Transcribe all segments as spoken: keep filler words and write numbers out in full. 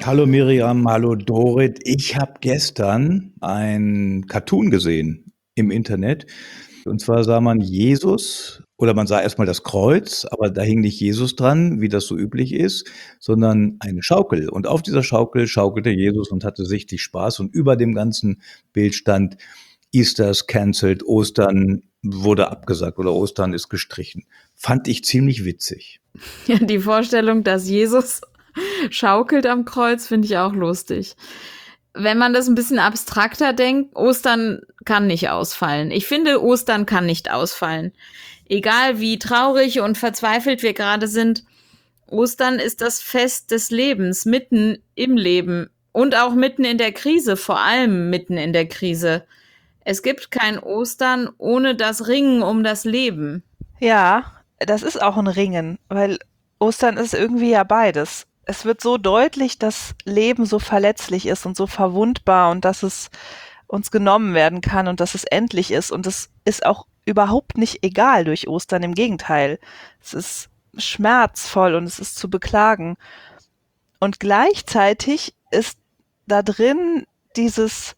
Hallo Miriam, hallo Dorit. Ich habe gestern ein Cartoon gesehen im Internet. Und zwar sah man Jesus oder man sah erstmal das Kreuz, aber da hing nicht Jesus dran, wie das so üblich ist, sondern eine Schaukel. Und auf dieser Schaukel schaukelte Jesus und hatte sichtlich Spaß. Und über dem ganzen Bild stand Easter is cancelled, Ostern wurde abgesagt oder Ostern ist gestrichen. Fand ich ziemlich witzig. Ja, die Vorstellung, dass Jesus schaukelt am Kreuz, finde ich auch lustig. Wenn man das ein bisschen abstrakter denkt, Ostern kann nicht ausfallen. Ich finde, Ostern kann nicht ausfallen. Egal wie traurig und verzweifelt wir gerade sind, Ostern ist das Fest des Lebens, mitten im Leben und auch mitten in der Krise, vor allem mitten in der Krise. Es gibt kein Ostern ohne das Ringen um das Leben. Ja, das ist auch ein Ringen, weil Ostern ist irgendwie ja beides. Es wird so deutlich, dass Leben so verletzlich ist und so verwundbar und dass es uns genommen werden kann und dass es endlich ist. Und es ist auch überhaupt nicht egal durch Ostern, im Gegenteil. Es ist schmerzvoll und es ist zu beklagen. Und gleichzeitig ist da drin dieses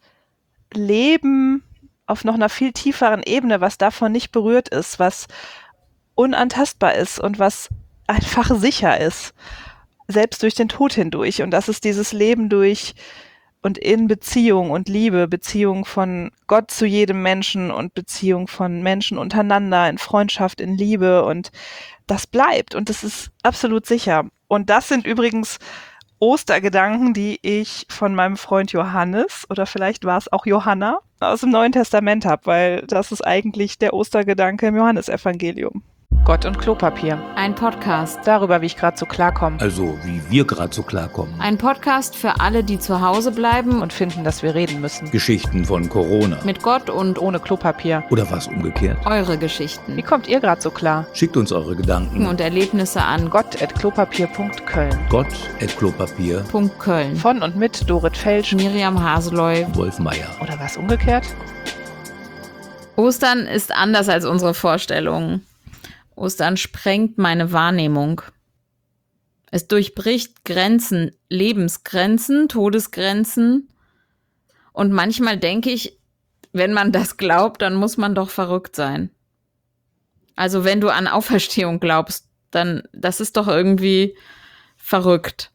Leben auf noch einer viel tieferen Ebene, was davon nicht berührt ist, was unantastbar ist und was einfach sicher ist, selbst durch den Tod hindurch. Und das ist dieses Leben durch und in Beziehung und Liebe, Beziehung von Gott zu jedem Menschen und Beziehung von Menschen untereinander, in Freundschaft, in Liebe, und das bleibt und das ist absolut sicher. Und das sind übrigens Ostergedanken, die ich von meinem Freund Johannes, oder vielleicht war es auch Johanna, aus dem Neuen Testament habe, weil das ist eigentlich der Ostergedanke im Johannesevangelium. Gott und Klopapier. Ein Podcast. Darüber, wie ich gerade so klarkomme. Also, wie wir gerade so klarkommen. Ein Podcast für alle, die zu Hause bleiben Und finden, dass wir reden müssen. Geschichten von Corona. mit Gott und Ohne Klopapier. Oder was umgekehrt. eure Wie Geschichten kommt ihr gerade so klar? Schickt uns eure Gedanken. und Erlebnisse an Gott at klopapier punkt köln. Gott at Klopapier. Punkt Köln. Von und mit Dorit Felsch. Miriam Haseloy. Wolf Meier. Oder was umgekehrt? Ostern ist anders als unsere Vorstellungen. Ostern sprengt meine Wahrnehmung. Es durchbricht Grenzen, Lebensgrenzen, Todesgrenzen. Und manchmal denke ich, wenn man das glaubt, dann muss man doch verrückt sein. Also wenn du an Auferstehung glaubst, dann, das ist doch irgendwie verrückt.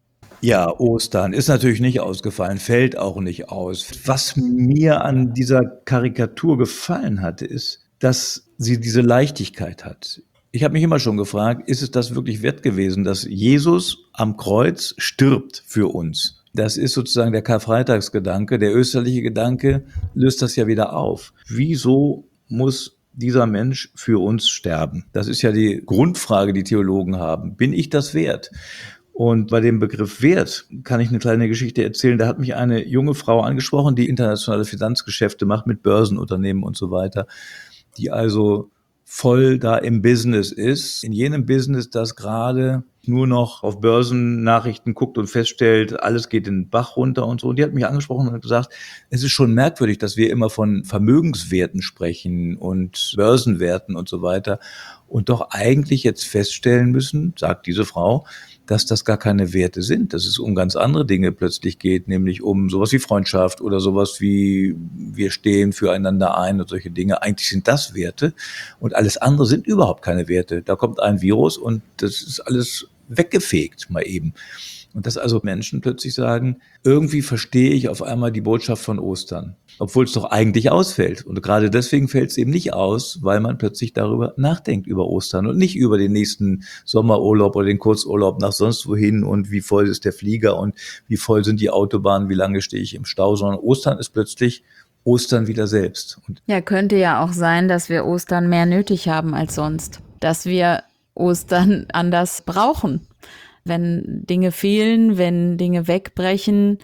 Ja, Ostern ist natürlich nicht ausgefallen, fällt auch nicht aus. Was mir an dieser Karikatur gefallen hatte, ist, dass sie diese Leichtigkeit hat. Ich habe mich immer schon gefragt, ist es das wirklich wert gewesen, dass Jesus am Kreuz stirbt für uns? Das ist sozusagen der Karfreitagsgedanke. Der österliche Gedanke löst das ja wieder auf. Wieso muss dieser Mensch für uns sterben? Das ist ja die Grundfrage, die Theologen haben. Bin ich das wert? Und bei dem Begriff Wert kann ich eine kleine Geschichte erzählen. Da hat mich eine junge Frau angesprochen, die internationale Finanzgeschäfte macht mit Börsenunternehmen und so weiter, die also voll da im Business ist, in jenem Business, das gerade nur noch auf Börsennachrichten guckt und feststellt, alles geht den Bach runter und so. Und die hat mich angesprochen und hat gesagt, es ist schon merkwürdig, dass wir immer von Vermögenswerten sprechen und Börsenwerten und so weiter und doch eigentlich jetzt feststellen müssen, sagt diese Frau, dass das gar keine Werte sind, dass es um ganz andere Dinge plötzlich geht, nämlich um sowas wie Freundschaft oder sowas wie wir stehen füreinander ein und solche Dinge. Eigentlich sind das Werte und alles andere sind überhaupt keine Werte. Da kommt ein Virus und das ist alles weggefegt mal eben. Und dass also Menschen plötzlich sagen, irgendwie verstehe ich auf einmal die Botschaft von Ostern, obwohl es doch eigentlich ausfällt. Und gerade deswegen fällt es eben nicht aus, weil man plötzlich darüber nachdenkt, über Ostern und nicht über den nächsten Sommerurlaub oder den Kurzurlaub nach sonst wohin und wie voll ist der Flieger und wie voll sind die Autobahnen, wie lange stehe ich im Stau, sondern Ostern ist plötzlich Ostern wieder selbst. Und Ja, könnte ja auch sein, dass wir Ostern mehr nötig haben als sonst. Dass wir Ostern anders brauchen. Wenn Dinge fehlen, wenn Dinge wegbrechen,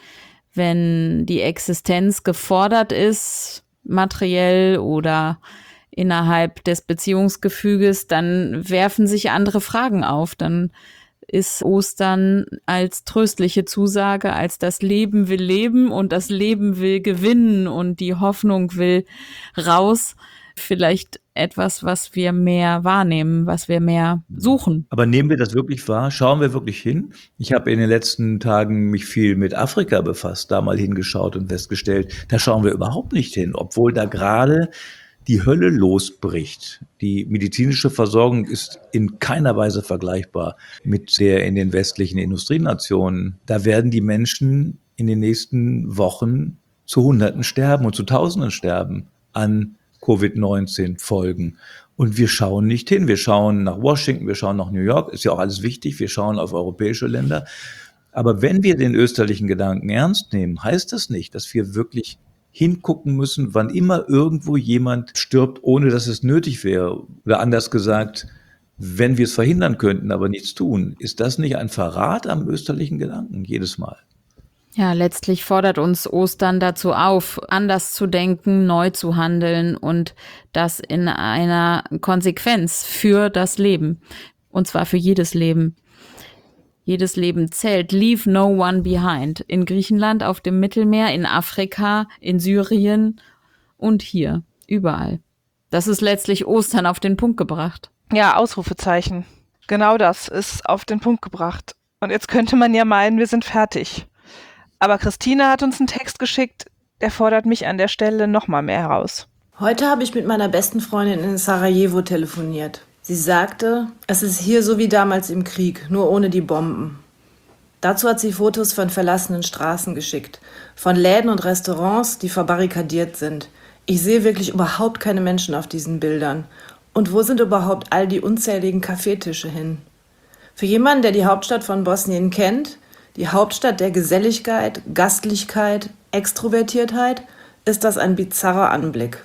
wenn die Existenz gefordert ist, materiell oder innerhalb des Beziehungsgefüges, dann werfen sich andere Fragen auf. Dann ist Ostern als tröstliche Zusage, als das Leben will leben und das Leben will gewinnen und die Hoffnung will raus, vielleicht etwas, was wir mehr wahrnehmen, was wir mehr suchen. Aber nehmen wir das wirklich wahr? Schauen wir wirklich hin? Ich habe in den letzten Tagen mich viel mit Afrika befasst, da mal hingeschaut und festgestellt, da schauen wir überhaupt nicht hin, obwohl da gerade die Hölle losbricht. Die medizinische Versorgung ist in keiner Weise vergleichbar mit der in den westlichen Industrienationen. Da werden die Menschen in den nächsten Wochen zu Hunderten sterben und zu Tausenden sterben an Covid neunzehn Folgen. Und wir schauen nicht hin. Wir schauen nach Washington, wir schauen nach New York, ist ja auch alles wichtig. Wir schauen auf europäische Länder. Aber wenn wir den österlichen Gedanken ernst nehmen, heißt das nicht, dass wir wirklich hingucken müssen, wann immer irgendwo jemand stirbt, ohne dass es nötig wäre. Oder anders gesagt, wenn wir es verhindern könnten, aber nichts tun. Ist das nicht ein Verrat am österlichen Gedanken jedes Mal? Ja, letztlich fordert uns Ostern dazu auf, anders zu denken, neu zu handeln und das in einer Konsequenz für das Leben. Und zwar für jedes Leben. Jedes Leben zählt. Leave no one behind. In Griechenland, auf dem Mittelmeer, in Afrika, in Syrien und hier. Überall. Das ist letztlich Ostern auf den Punkt gebracht. Ja, Ausrufezeichen. Genau das ist auf den Punkt gebracht. Und jetzt könnte man ja meinen, wir sind fertig. Aber Christine hat uns einen Text geschickt, der fordert mich an der Stelle noch mal mehr heraus. Heute habe ich mit meiner besten Freundin in Sarajevo telefoniert. Sie sagte, es ist hier so wie damals im Krieg, nur ohne die Bomben. Dazu hat sie Fotos von verlassenen Straßen geschickt, von Läden und Restaurants, die verbarrikadiert sind. Ich sehe wirklich überhaupt keine Menschen auf diesen Bildern. Und wo sind überhaupt all die unzähligen Kaffeetische hin? Für jemanden, der die Hauptstadt von Bosnien kennt, die Hauptstadt der Geselligkeit, Gastlichkeit, Extrovertiertheit, ist das ein bizarrer Anblick.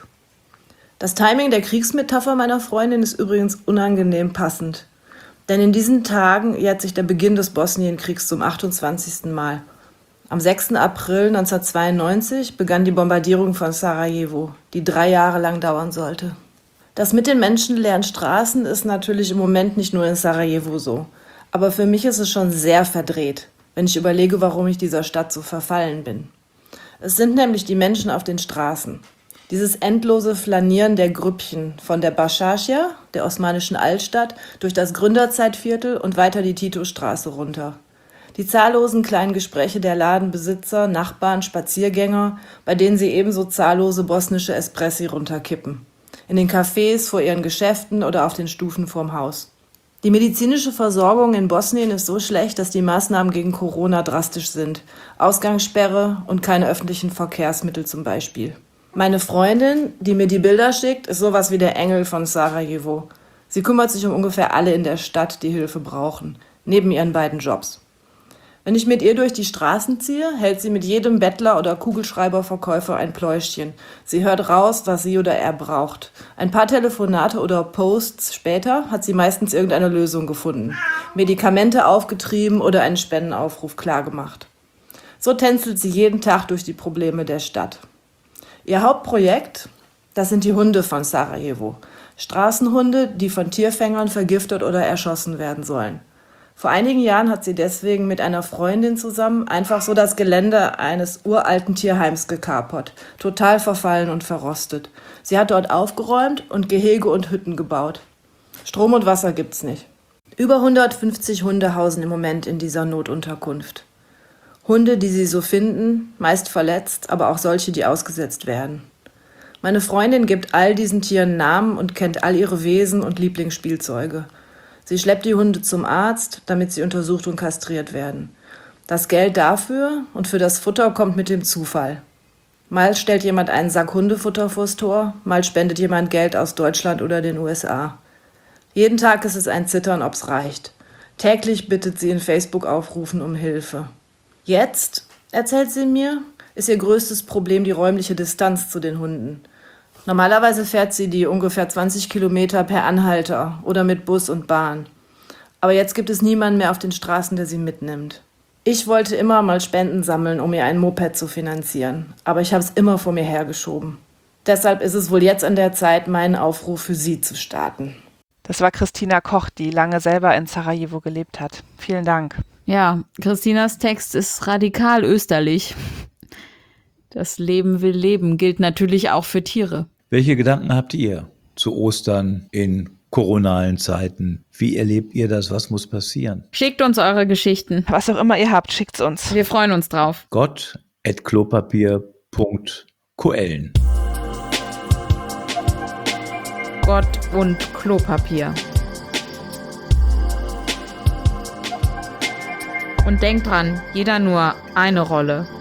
Das Timing der Kriegsmetapher meiner Freundin ist übrigens unangenehm passend. Denn in diesen Tagen jährt sich der Beginn des Bosnienkriegs zum achtundzwanzigsten Mal. Am sechsten April neunzehnhundertzweiundneunzig begann die Bombardierung von Sarajevo, die drei Jahre lang dauern sollte. Das mit den menschenleeren Straßen ist natürlich im Moment nicht nur in Sarajevo so. Aber für mich ist es schon sehr verdreht, wenn ich überlege, warum ich dieser Stadt so verfallen bin. Es sind nämlich die Menschen auf den Straßen. Dieses endlose Flanieren der Grüppchen von der Başakşehir, der osmanischen Altstadt, durch das Gründerzeitviertel und weiter die Titostraße runter. Die zahllosen kleinen Gespräche der Ladenbesitzer, Nachbarn, Spaziergänger, bei denen sie ebenso zahllose bosnische Espressi runterkippen. In den Cafés, vor ihren Geschäften oder auf den Stufen vorm Haus. Die medizinische Versorgung in Bosnien ist so schlecht, dass die Maßnahmen gegen Corona drastisch sind. Ausgangssperre und keine öffentlichen Verkehrsmittel zum Beispiel. Meine Freundin, die mir die Bilder schickt, ist sowas wie der Engel von Sarajevo. Sie kümmert sich um ungefähr alle in der Stadt, die Hilfe brauchen, neben ihren beiden Jobs. Wenn ich mit ihr durch die Straßen ziehe, hält sie mit jedem Bettler oder Kugelschreiberverkäufer ein Pläuschchen. Sie hört raus, was sie oder er braucht. Ein paar Telefonate oder Posts später hat sie meistens irgendeine Lösung gefunden, Medikamente aufgetrieben oder einen Spendenaufruf klargemacht. So tänzelt sie jeden Tag durch die Probleme der Stadt. Ihr Hauptprojekt, das sind die Hunde von Sarajevo. Straßenhunde, die von Tierfängern vergiftet oder erschossen werden sollen. Vor einigen Jahren hat sie deswegen mit einer Freundin zusammen einfach so das Gelände eines uralten Tierheims gekapert, total verfallen und verrostet. Sie hat dort aufgeräumt und Gehege und Hütten gebaut. Strom und Wasser gibt's nicht. Über hundertfünfzig Hunde hausen im Moment in dieser Notunterkunft. Hunde, die sie so finden, meist verletzt, aber auch solche, die ausgesetzt werden. Meine Freundin gibt all diesen Tieren Namen und kennt all ihre Wesen und Lieblingsspielzeuge. Sie schleppt die Hunde zum Arzt, damit sie untersucht und kastriert werden. Das Geld dafür und für das Futter kommt mit dem Zufall. Mal stellt jemand einen Sack Hundefutter vors Tor, mal spendet jemand Geld aus Deutschland oder den U S A. Jeden Tag ist es ein Zittern, ob's reicht. Täglich bittet sie in Facebook-Aufrufen um Hilfe. Jetzt, erzählt sie mir, ist ihr größtes Problem die räumliche Distanz zu den Hunden. Normalerweise fährt sie die ungefähr zwanzig Kilometer per Anhalter oder mit Bus und Bahn. Aber jetzt gibt es niemanden mehr auf den Straßen, der sie mitnimmt. Ich wollte immer mal Spenden sammeln, um ihr ein Moped zu finanzieren. Aber ich habe es immer vor mir hergeschoben. Deshalb ist es wohl jetzt an der Zeit, meinen Aufruf für sie zu starten. Das war Christina Koch, die lange selber in Sarajevo gelebt hat. Vielen Dank. Ja, Christinas Text ist radikal österlich. Das Leben will leben gilt natürlich auch für Tiere. Welche Gedanken habt ihr? zu Ostern in koronalen Zeiten. Wie erlebt ihr das? Was muss passieren? Schickt uns eure Geschichten. Was auch immer ihr habt, schickt's uns. Wir freuen uns drauf. Gott at klopapier punkt koellen. Gott und Klopapier. Und denkt dran, jeder nur eine Rolle.